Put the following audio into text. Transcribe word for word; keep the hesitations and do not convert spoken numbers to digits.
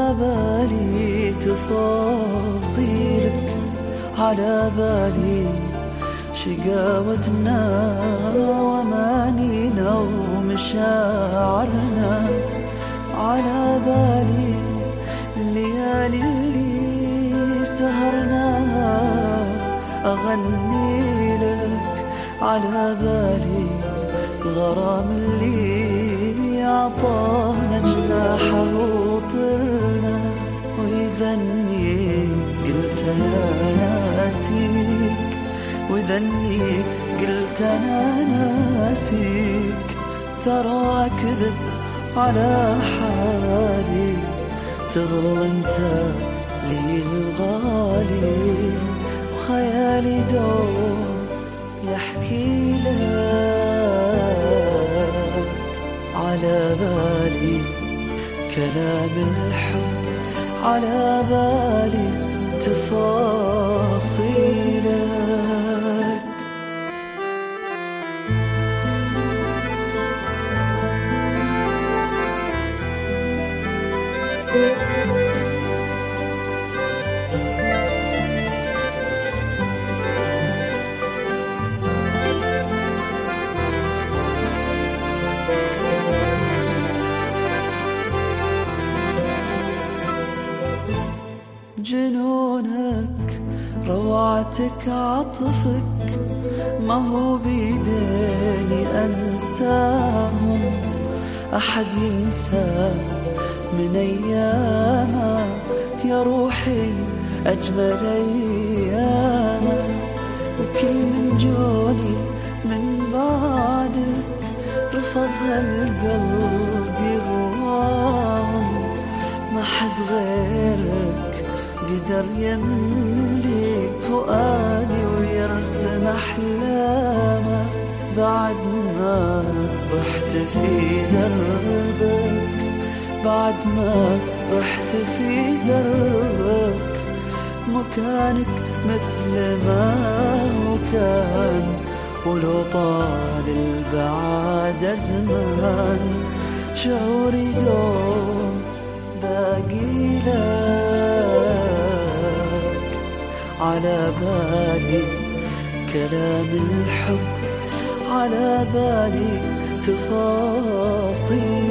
بالي تفاصيلك، على بالي شقاوتنا ومانينا ومشاعرنا، على بالي الليالي اللي سهرنا أغني لك، على بالي الغرام اللي أعطانا جناحه وطرنا، وإذا إني قلت أنا ناسيك، وإذا إني قلت أنا ناسيك، ترى أكذب على حالي، تظل أنت لي الغالي، وخيالي دوم يحكي لك، على بالي كلام الحب، على بالي تفاصيلك. جنونك روعتك عطفك، ما هو بيديني أنساهم، أحد ينسى من أيامه، يا روحي أجمل أيامه، وكل من جوني من بعدك رفضها القلب يرواهم، ما حد غيرك قدر يملي فؤادي ويرسم أحلامه، بعد ما رحت في دربك، بعد ما رحت في دربك، مكانك مثل ما هو كان، ولو طال البعاد زمان، شعوري دوم باقي لك، على بالي كلام الحب، على بالي تفاصيل